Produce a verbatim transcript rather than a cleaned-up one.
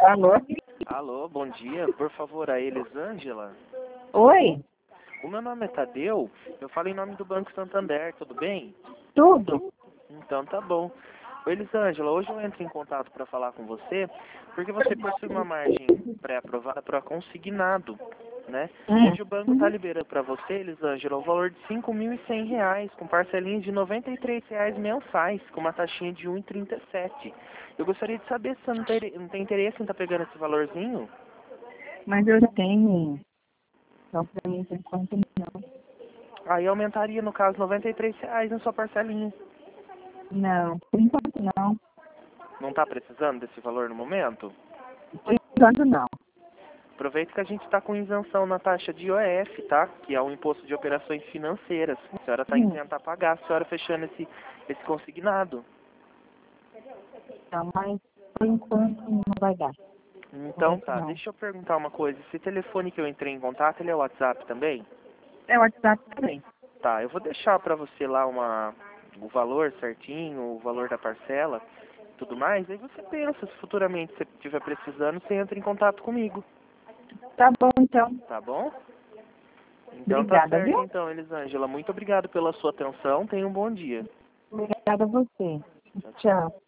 Alô? Alô, bom dia. Por favor, a Elisângela. Oi? O meu nome é Tadeu. Eu falo em nome do Banco Santander, tudo bem? Tudo? Então tá bom. Ô, Elisângela, hoje eu entro em contato para falar com você, porque você possui uma margem pré-aprovada para consignado, né? Hum. Hoje o banco está liberando para você, Elisângela, o valor de cinco mil e cem reais, com parcelinhas de noventa e três reais mensais, com uma taxinha de um vírgula trinta e sete. Eu gostaria de saber se você não tem, não tem interesse em estar pegando esse valorzinho? Mas eu tenho. Então, pra mim, por enquanto, não. Aí aumentaria, no caso, noventa e três reais na sua parcelinha. Não, por enquanto não. Não está precisando desse valor no momento? Por enquanto não. Aproveita que a gente está com isenção na taxa de I O F, tá? Que é o Imposto de Operações Financeiras. A senhora está Hum. isenta a pagar, a senhora fechando esse, esse consignado. Não, mas por enquanto não vai dar. Então Por tá, não. deixa eu perguntar uma coisa. Esse telefone que eu entrei em contato, ele é o WhatsApp também? É o WhatsApp também. Tá, eu vou deixar para você lá uma, o valor certinho, o valor da parcela, tudo mais. Aí você pensa, se futuramente você estiver precisando, você entra em contato comigo, Tá bom, então. tá bom? Então tá Obrigada, certo viu? então, Elisângela. Muito obrigado pela sua atenção. Tenha um bom dia. Obrigada a você. Tchau, tchau. Tchau.